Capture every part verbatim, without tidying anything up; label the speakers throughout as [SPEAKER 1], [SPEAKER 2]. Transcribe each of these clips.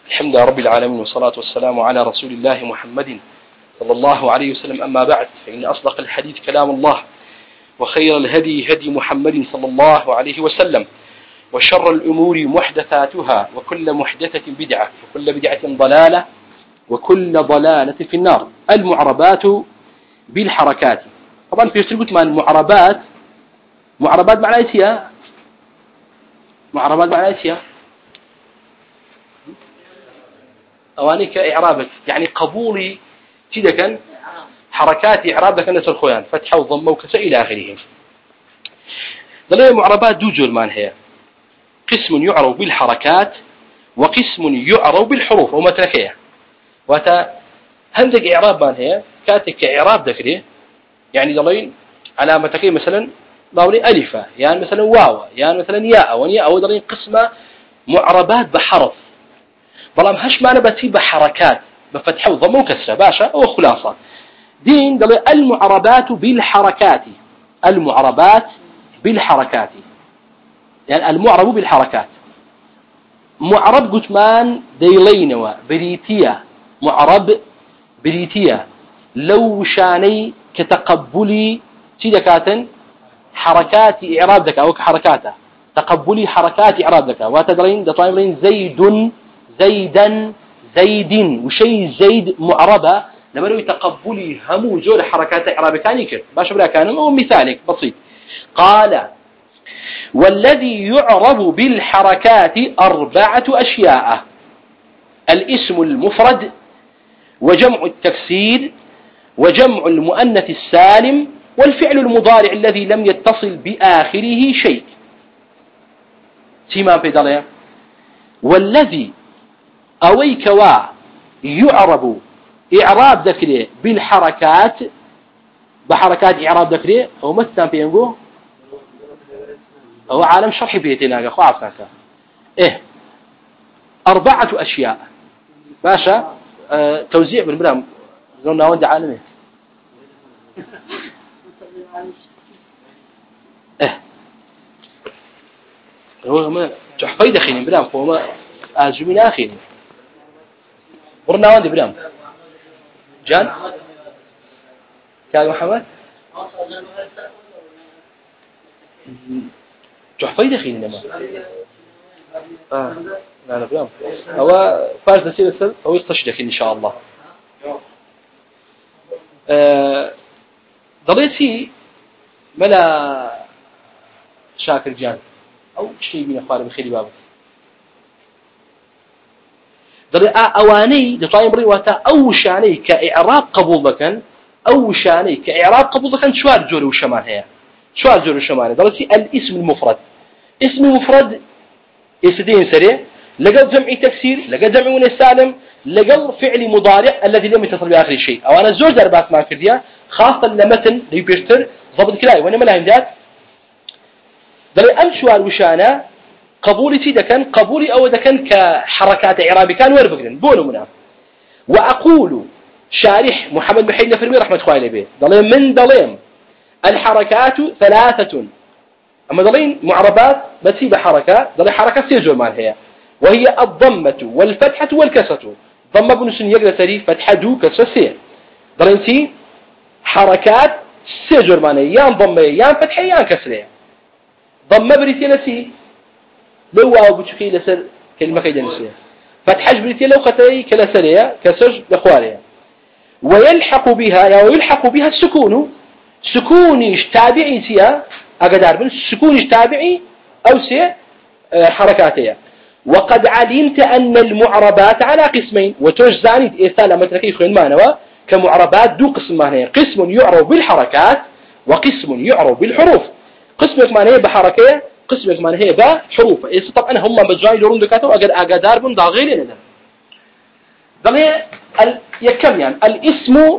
[SPEAKER 1] الحمد لله رب العالمين والصلاة والسلام على رسول الله محمد صلى الله عليه وسلم. أما بعد، فإن أصدق الحديث كلام الله، وخير الهدي هدي محمد صلى الله عليه وسلم، وشر الأمور محدثاتها، وكل محدثة بدعة، وكل بدعة ضلالة، وكل ضلالة في النار. المعربات بالحركات. طبعا في قلت مع المعربات، معربات معناها ايش؟ معربات معناها ايش؟ أواني كإعرابك، يعني قبولي كذا كان حركات إعرابك أن الخيان فتحة وضمة وكسر إلى آخره. ضلوا المعربات دو جور مان هي، قسم يعرب بالحركات وقسم يعرب بالحروف أو متركية. وتا هندق إعراب مان هي كاتك إعراب ذكري، يعني ضلين على متركية مثلا ضلين ألفة، يعني مثلا واو، يعني مثلا ياء ونياء، أو ضلين قسمة معربات بحرف. بلام هش معنا بتي بحركات بفتحة وضمة وكسرة باشا أو خلاصة. دين ضلين المعربات بالحركات، المعربات بالحركات، يعني المعرب بالحركات. معرب قتمان ديلينوا بريتيا، معرب بريتيا لو شاني كتقبلي تدكاتن حركات إعراب ذكا أو كحركاته، تقبلي حركات إعراب ذكا. وتدرين دطايمين زيد زيدا زيد، وشيء زيد معربة لما لو تقبلي همو زور حركات إعراب كان يكر باش بلا كان هو مثالك بسيط. قال: والذي يعرب بالحركات أربعة أشياء: الاسم المفرد، وجمع التكسير، وجمع المؤنث السالم، والفعل المضارع الذي لم يتصل بآخره شيء. سيما في ذلك والذي أويكوا يعرب إعراب ذكره بالحركات، بحركات إعراب ذكره هو مثلا في ينقو هو عالم شرحي بيتنا أخو عفناك. إيه أربعة أشياء باشا. اه توزيع بالبرام قلنا وين عالمه. إيه هو ما تحفي دخيني برام هو ما أزمين آخر ورنا وين برام جان كان محمد تحفي دخيني لما آه لا لا برام هو فارس نسير السل هو يقتش إن شاء الله. آه ضليتي ملا شاكر جان أو شيء من أخبار بخير بابه. ضل أواني لطايم رواتا أو شاني كإعراب قبول ذكن، أو شاني كإعراب قبول ذكن شوار جوري وشمان هي، شوار جوري وشمان. ضلتي الاسم المفرد، اسم المفرد يسدين سريع لقد جمع تكسير، لقد جمع من السالم، لقد فعل مضارع الذي لم يتصل بآخر شيء. أو أنا زوج دربات ما كرديا خاصة لمتن ليبيرتر ضبط كلاي وأنا ملاهم ذات. ضل أم شوار وشانا قبولي ده كان قبولي أو ده كان كحركات إعرابي كان ورفقن بونو منا. وأقول شارح محمد محيد نفرمي رحمة خوالي به ضلين من ضلين الحركات ثلاثة، أما ضلين معربات بسيب حركة ضلين حركة سيجور مان هي، وهي الضمة والفتحة والكسرة. ضمة بنسن يقدر سري، فتحة دو كسرة سير. ضلين سي حركات سيجور مان هي، يان ضمة يان فتحة يان كسرة. ضمة بريتي سي لو واو بتشكي لسر كلمة كيدا نسيها، فتحج بريتي لو ختي كلا سرية كسر لخوارية. ويلحق بها يعني ويلحق بها السكون، سكوني تابعي سيا أقدر من سكوني تابعي أو سي حركاتها. وقد علمت أن المعربات على قسمين، وتجزاني إرسال متركي خين مانوا كمعربات دو قسم مانية، قسم يعرب بالحركات وقسم يعرب بالحروف. قسم مانية بحركية، قسم كمان هي با حروف. إيه طبعا هم بجاي لون دكاتو أجر أقدار من ضاغير لنا. ضلي ال يكم يعني الاسم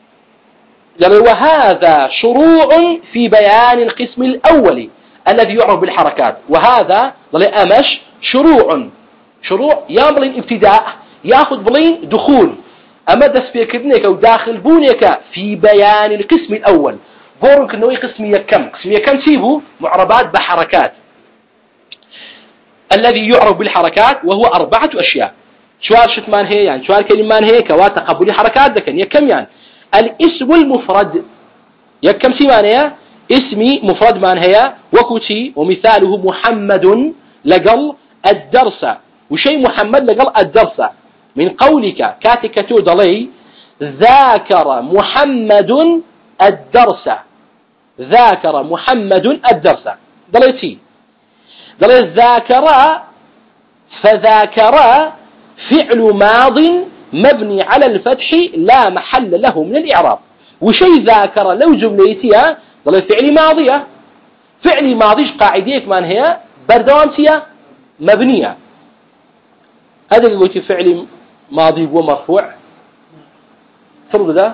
[SPEAKER 1] ضلي وهذا شروع في بيان القسم الأول الذي يعرف بالحركات، وهذا ضلي أمش شروع شروع ياملين ابتداء يأخذ بلين دخول أما دس في كذنك أو داخل بونيك في بيان القسم الأول. قولك إنه قسم يكم قسم يكم سيبه معربات بحركات الذي يعرف بالحركات، وهو أربعة أشياء: شوار شتمان هي يعني شوار كلمان هي كوات تقبلي حركات ذكن يكم يعني الاسم المفرد يكم سيمان اسمي مفرد مان هي وكوتي ومثاله محمد لقل الدرس وشيء محمد لقل الدرس من قولك كاتكتو دلي ذاكر محمد الدرس ذاكر محمد الدرس دليتي دلي ذاكر فذاكر فعل ماض مبني على الفتح لا محل له من الإعراب وشيء ذاكر لو جمليتها ضل فعل ماضية فعل ماضيش قاعدية كمان هي بردوانتية مبنية هذا اللي قلت فعل ماضي ومرفوع فرض ذا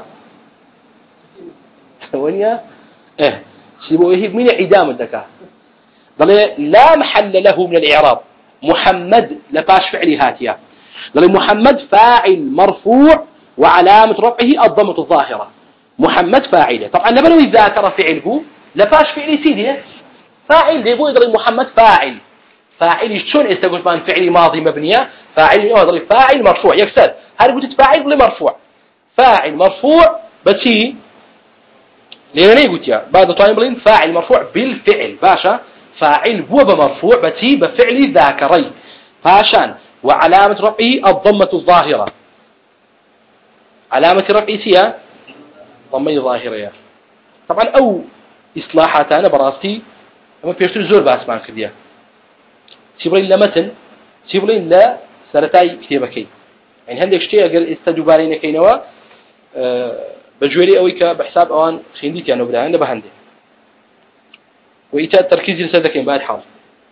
[SPEAKER 1] ثوانية اه سيبوه من عدام الذكاء ضل لا محل له من الإعراب محمد لباش فعل هاتية ضل محمد فاعل مرفوع وعلامة رفعه الضمة الظاهرة محمد فاعله طبعا لما ذاكر فعله لفاش فعل سيدي فاعل دي يبغى يضرب محمد فاعل فاعل شلون استقول بان فعل ماضي مبنيه فاعل هو يضرب فاعل مرفوع يكسر هل قلت فاعل ولا مرفوع فاعل مرفوع بتي ليه قلت يا بعد طايم فاعل مرفوع بالفعل باشا فاعل هو بمرفوع بتي بفعل ذاكري فاشان وعلامه رفعه الضمه الظاهره علامه رفعه هي ضمي ظاهرية طبعا أو إصلاحات أنا براستي أما بيشتري زور باسمان كردية سيبرين لمتن سيبرين لا سرتاي كتابكي يعني هندك شيء أجر استدوبارين كينوا أه بجوري أويك بحساب أوان خينديتي أنا بدأ أنا بهندي وإيتاء التركيز لسدكين بعد حال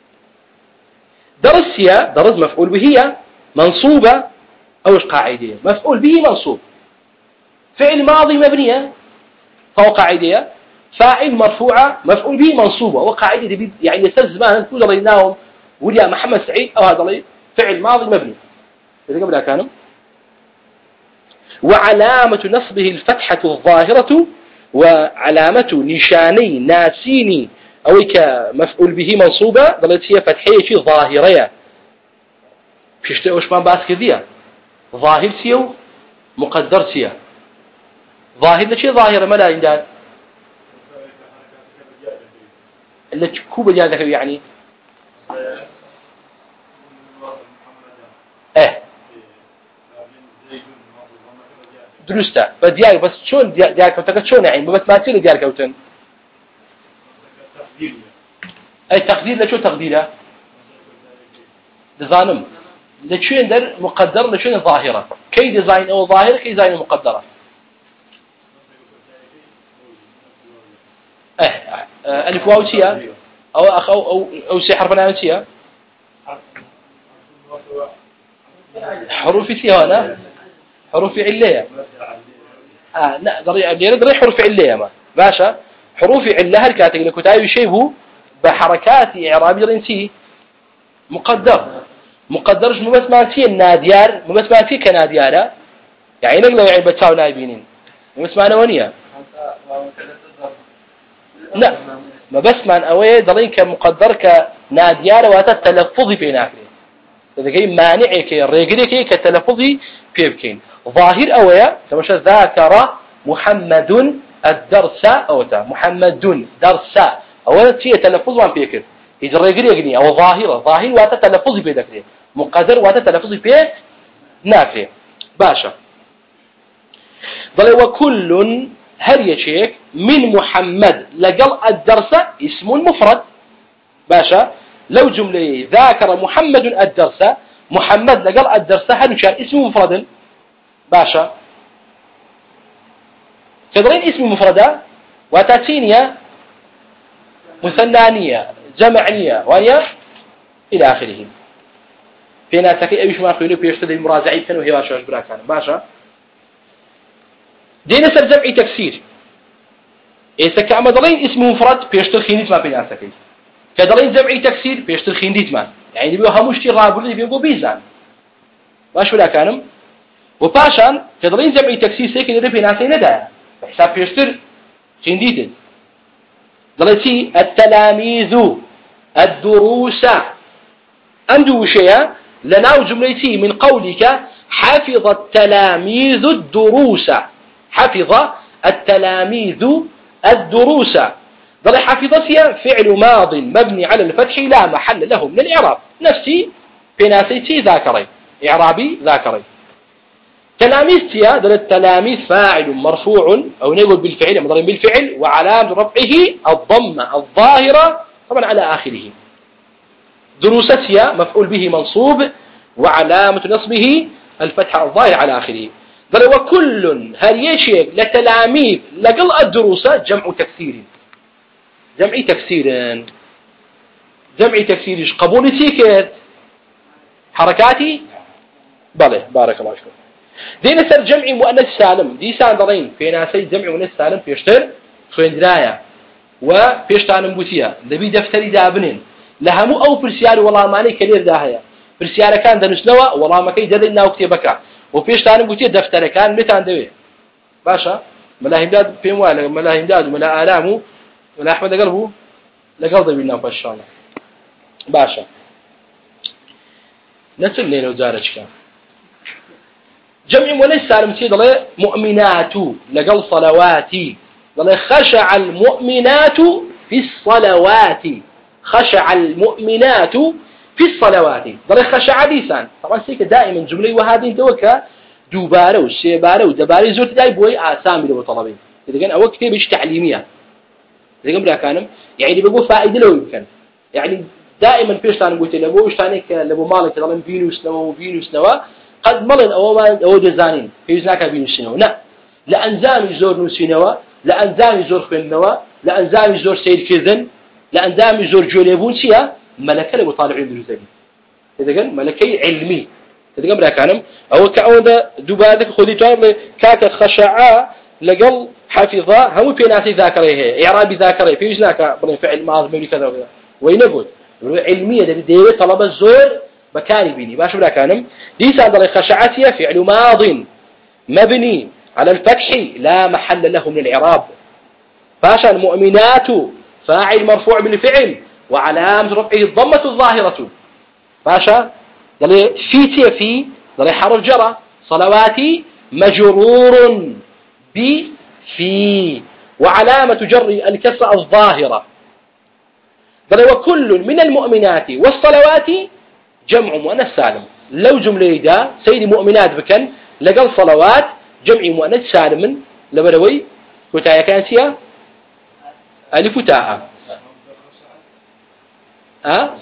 [SPEAKER 1] درس هي درس مفعول به منصوبة أو قاعدية مفعول به منصوب فعل ماضي مبنية فهو قاعدية فاعل مرفوعة مفعول به منصوبة وقاعدة يعني يستلزمان كل ضليناهم وليا محمد سعيد أو هذا ضلي فعل ماضي مبني إذا قبلها كانوا وعلامة نصبه الفتحة الظاهرة وعلامة نشاني ناسيني أو كمفعول به منصوبة ضلت هي فتحية ظاهرية فيش تقوش ما باس كذية ظاهر سيو مقدر سيو ظاهر لشيء ظاهر ما لا عندنا اللي تكوب جادك يعني ايه درسته بديار بس شلون ديار كوتك شلون يعني بس ما تصير ديار كوتن اي تقدير لشو تقديره ديزاينم لشو ندر مقدر لشو ظاهره كي ديزاين او ظاهر كي ديزاين مقدره اه الف واو تيا او اخ او او, أو سي حرف نانتيا حروف تيا هنا حروف عليه اه لا ضري ضري حروف عليه ما باشا حروف علها الكاتب اللي كتاي شيء بحركات اعرابيه رنسي مقدر مقدرش مو بس مالتي الناديار مو بس مالتي كنادياره يعني نقول يعني بتساو نايبينين مو بس معنا ونيه لا ما بس من اوي ضلين كمقدر كنادياره وتتلفظي في ناكله اذا جاي مانع كي ريغري كي كتلفظي بيبكين ظاهر اويا تمش ذاكر محمد الدرس او تا محمد درس اولا تي تلفظ وان بيكر اذا ريغري يغني او ظاهره ظاهر وتتلفظي بذكره مقدر وتتلفظي به ناكله باشا ضل وكل هل يشيك من محمد لقل الدرس اسم مفرد باشا لو جملة ذاكر محمد الدرس محمد لقل الدرس هل كان اسم مفرد باشا كذلين اسم مفردة وتاتينية مثنانية جمعنية وهي إلى آخره في ناتك أيش ما يقولوا بيشتري المراجعين كانوا هي واشاش براكان باشا دينا سر جمعي تفسير إذا كعمدلين اسم مفرد بيشتري خينيت ما بين ناتك كدلين جمعي تفسير بيشتري خينيت ما يعني بيو همشتي رابولي بيو بيزان واش ولا كانم وباشان كدلين جمعي تفسير سيكي ندري بين ناتي ندا بحساب بيشتري خينيت دلتي التلاميذ الدروس أندو شيء لناو جملتي من قولك حفظ التلاميذ الدروس حفظ التلاميذ الدروس ضل حفظتها فعل ماض مبني على الفتح لا محل له من الإعراب نفسي في ناسيتي ذاكري إعرابي ذاكري تلاميذتها ضل التلاميذ فاعل مرفوع أو نقول بالفعل مضرب بالفعل وعلامة رفعه الضمة الظاهرة طبعا على آخره دروستها مفعول به منصوب وعلامة نصبه الفتحة الظاهرة على آخره ضل وكل هل يشيك لتلاميذ لقل الدروس جمع تكسير جمع تكسير جمع تكسير قبول تيكت حركاتي بله بارك الله فيكم دين سر جمع مؤنث سالم دي ساندرين في ناسي جمع مؤنث سالم فيشتر خويندرايا وفيشتان بوتيا دبي دفتري دابنين لهمو او برسيار والله ماني كلير داهيا برسيار كان دنسنوا والله ما كي ددنا وكتبك وفيشتان بوتيا دفتر كان متان دوي باشا ملاهم داد في موال ملاهم داد ولا آلامه ولا أحمد قلبه لقلب بينا إن شاء الله باشا نسل ليلة وزارج كان جمع وليس سالم سيد الله مؤمنات لقل صلواتي الله خشع المؤمنات في الصلوات خشع المؤمنات في الصلوات الله خشع ديسان طبعا سيك دائما جملة وهذه دوكا دوباره وسيباره ودباره زورت داي بوي آسامي لو طلبين إذا كان أول كتاب إيش تعليمية إذا كان كانم يعني بقول فائدة لو يمكن يعني دائما فيش تاني قلت له وش تاني لبو مالك طالما فينوس نوا فينوس نوا قد ملن أو ما أو جزانين فيش ناك فينوس نوا لا لأنزام يزور نوس نوا لأنزام يزور خن نوا لأنزام يزور سيد كذن لأنزام يزور جوليبون سيا ملكة لو طالعين دروزين إذا كان ملكي علمي إذا كان كانم أو كأودا دبادك خذي تعمل كاك خشعاء لقل حفظة هم في ناس ذاكره إعراب ذاكره فيش ناك فعل ماضي مبني كذا وكذا وينقول علمية ده ديوي طلب الزور بكاري بيني باش بلا كانم دي سادة خشعاتها فعل ماض مبني على الفتح لا محل له من الإعراب فاشا المؤمنات فاعل مرفوع بالفعل وعلامة رفعه الضمة الظاهرة فاشا ضل في في ضل حرف جرى صلواتي مجرور بفي وعلامة جر الكسرة الظاهرة قال وكل من المؤمنات والصلوات جمع مؤنث سالم لو جملة دا سيد مؤمنات بكن لقل صلوات جمع مؤنث سالم لبروي كتايا كانسيا ألف تاء ها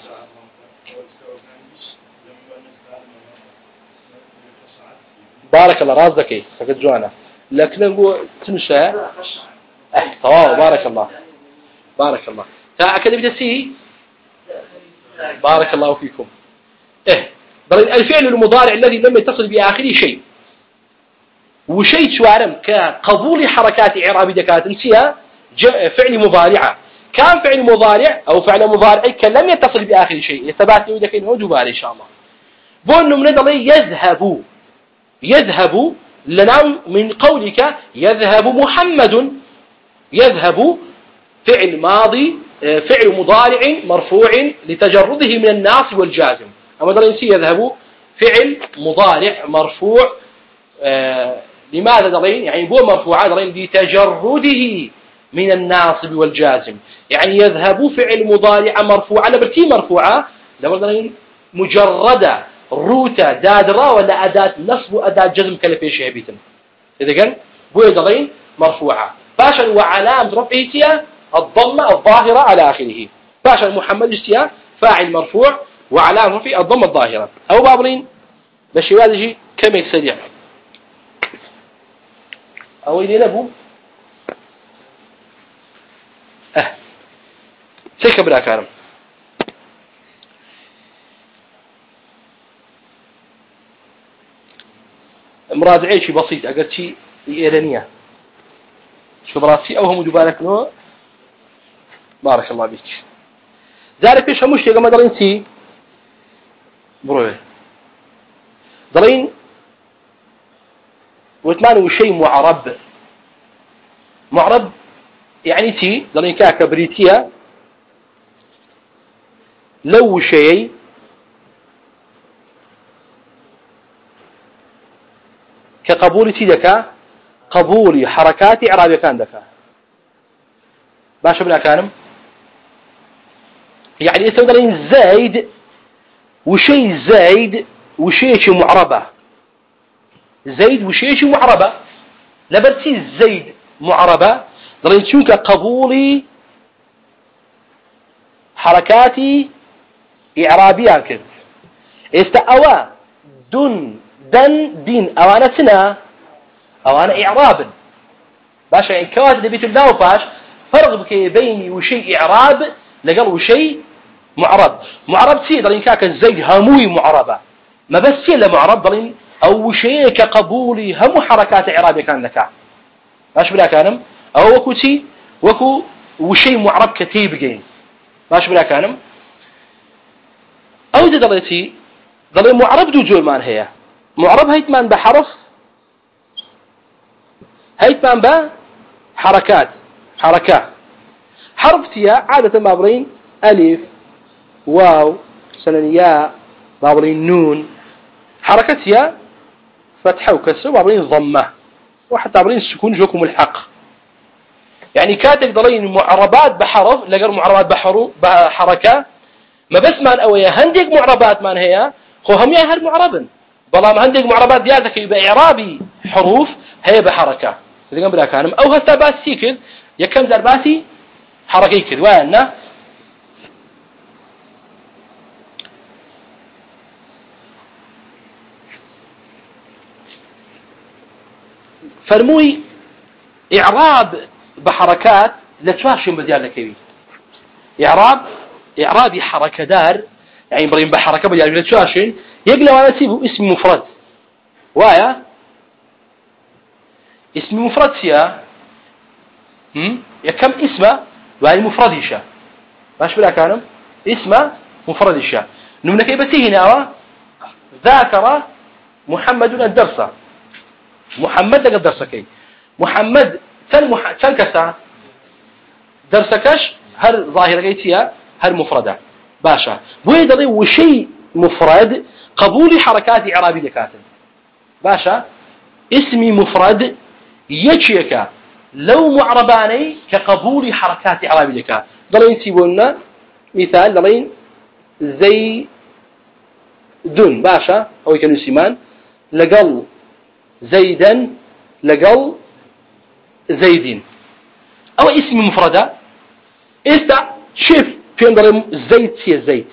[SPEAKER 1] بارك الله رازقك فقد جوانا لكن نقول تنشى اه طوال بارك الله بارك الله تأكد بتسيه بارك الله فيكم إيه الفعل المضارع الذي لم يتصل بآخره شيء وشيء شوارم كقبول حركات إعراب دكات نسيها فعل مضارعة كان فعل مضارع أو فعل مضارع كان لم يتصل بآخر شيء يثبات له دكين هو دوباره إن شاء الله بون من ذلك يذهب يذهب لنا من قولك يذهب محمد يذهب فعل ماضي فعل مضارع مرفوع لتجرده من الناصب والجازم أما درين يذهب فعل مضارع مرفوع آه لماذا درين يعني بو مرفوع درين لتجرده من الناصب والجازم يعني يذهب فعل مضارع مرفوع على برتي مرفوعة لو درين مجردة روتا دادرا ولا أداة نصب وأداة جزم كالفيش يبيتن إذا كان بو درين مرفوعة فاشل وعلامة رفعه الضمة الظاهرة على آخره فاشل محمد استياء فاعل مرفوع وعلامة رفعه الضمة الظاهرة أو بابرين بشوالجي كم يكسريع أو إلي نبو أه سيك بلا كارم مراجعي شي بسيط أقل شي إيرانية شو براسي أو هم دبالك نوع بارك الله بيك ذلك إيش هموش يا جماعة دارين سي بروه دارين وثمانه شيء معرب معرب يعني تي دارين كاكا بريتيا لو شيء كقبول تيدك قبول حركات إعرابية كان دكا باشا بلا كانم يعني يستودرين زايد وشيء زايد وشيء معربة زايد وشيء معربة لبرتي زايد معربة ضلين شوك قبولي حركاتي إعرابية كذا استأوى دن دن دين أوانتنا أوانا إعراب باشا إن كواد نبيت الله وفاش فرق بكي بيني وشيء إعراب لقل وشيء معرب معرب سي ضلين كاك الزيد هموي معربة ما بس سي معرب ضلين أو شيء كقبولي هم حركات إعرابية كان لك باش بلا كانم أو وكو تي وكو وشيء معرب كتيب جين باش بلا كانم أو دلتي ضلين معرب دو جول مان هي معرب هيتمان بحرف هيتمان بحركات حركات حرف تيا عادة ما برين ألف واو سننياء بابرين نون حركتها فتحة وكسر بابرين ضمة وحتى بابرين السكون جوكم ملحق يعني كاتك ضلين معربات بحرف لقر معربات بحرو بحركة ما بس مان أويا هندق معربات مان هي خو هم يا هر معربن بلا ما هندق معربات دياتك يبقى إعرابي حروف هي بحركة إذا بلا كانم أو هستا باس سيكل يكم زرباتي حركة كذ وأنا فرموي إعراب بحركات لتواشم بديال لكوي إعراب إعرابي حركة دار يعني برين بحركة بديال لتواشم يقلب على سيبه اسم مفرد وايا اسم مفرد سيا هم يا كم اسمه وهي مفرد إشاء ماش بلا كانم اسمه مفرد إشاء نمنا كيبتي هنا ذاكر محمد الدرس محمد لقد درسكي محمد تل مح... تل كسا درسكش هر ظاهرة جيتيا هر مفردة باشا بويد لي وشيء مفرد قبول حركات إعرابي دكاتن باشا اسمي مفرد يجيك لو معرباني كقبول حركات إعرابي دكا ضلين تيبولنا مثال ضلين زي دون باشا أو يكنو سيمان لقل زيدا لقل زيدين أو اسم مفردة إستا شوف في عندنا زيد سي زيد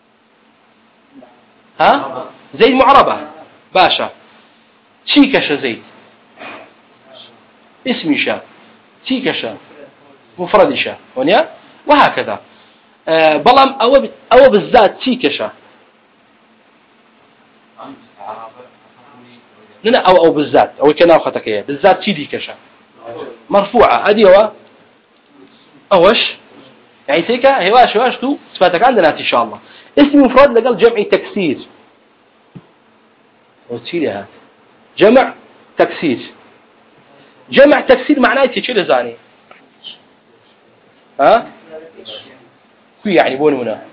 [SPEAKER 1] ها زيد معربة باشا تيكش زيد اسمي شا تيكش مفرد شا ونيا وهكذا أه بلام أو أو بالذات تيكش لنا أو أو بالذات أو كنا أخذتك إياه بالذات تيدي كشا مرفوعة أديوا أوش يعني تيكا هواش هواش تو صفاتك عندنا إن شاء الله اسم مفرد لقال جمع تكسير وتشيلها جمع تكسير جمع تكسير معناه تشيل زاني ها كي يعني بونمنا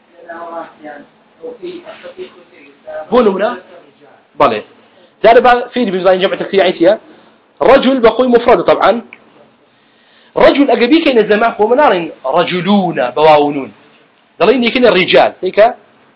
[SPEAKER 1] بونمنا بله ذلك في بمزاين جمع تكسير عيسيا رجل بقول مفرد طبعا رجل أجابيك إن الزمان هو منار رجلون بواونون ضلين يكين الرجال هيك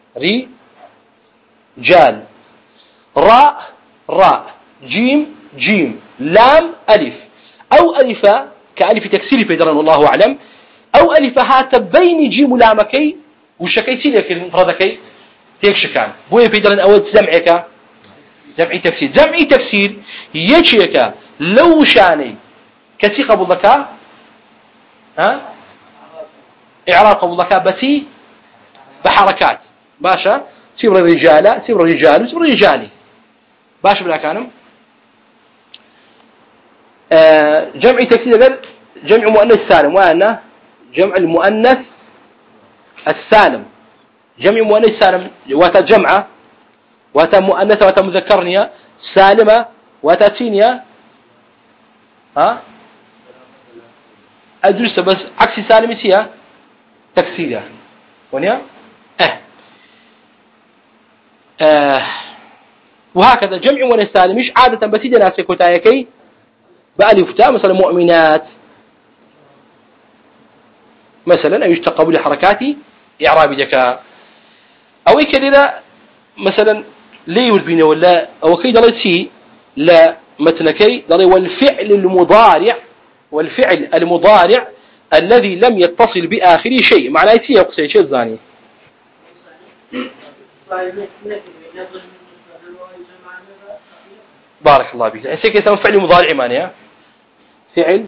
[SPEAKER 1] رجال راء راء جيم جيم لام ألف أو ألف كألف تكسير في درن والله أعلم أو ألف هات بين جيم لامكي وشكي سيلك مفردكي تيك شكان بوين في درن أول زمعك جمعي تفسير جمعي تفسير يجيك لو شاني كسي قبل ذكاء ها إعراب قبل ذكاء بسي بحركات باشا سيبر الرجال سيبر الرجال سيبر الرجالي باشا بلا كانم آه جمعي تفسير جمع مؤنث سالم وأنا جمع المؤنث السالم جمع مؤنث سالم وتجمعه واتا مؤنثة واتا مذكرنية سالمة واتا تينية ها أدرس بس عكس سالمة هي تكسيرها ونيا اه, آه. وهكذا جمع ونسال مش عادة بتيجي ناس كتايكي بألف تاء مثلا مؤمنات مثلا أو يشتق لحركات إعراب ذكاء أو كذا مثلا ليه والبين ولا أو كي دلتي لا متنكي دلي والفعل المضارع والفعل المضارع الذي لم يتصل بآخره شيء معناه يتي يقصي شيء الزاني بارك الله بك. أنت كيف فعل مضارع معناه فعل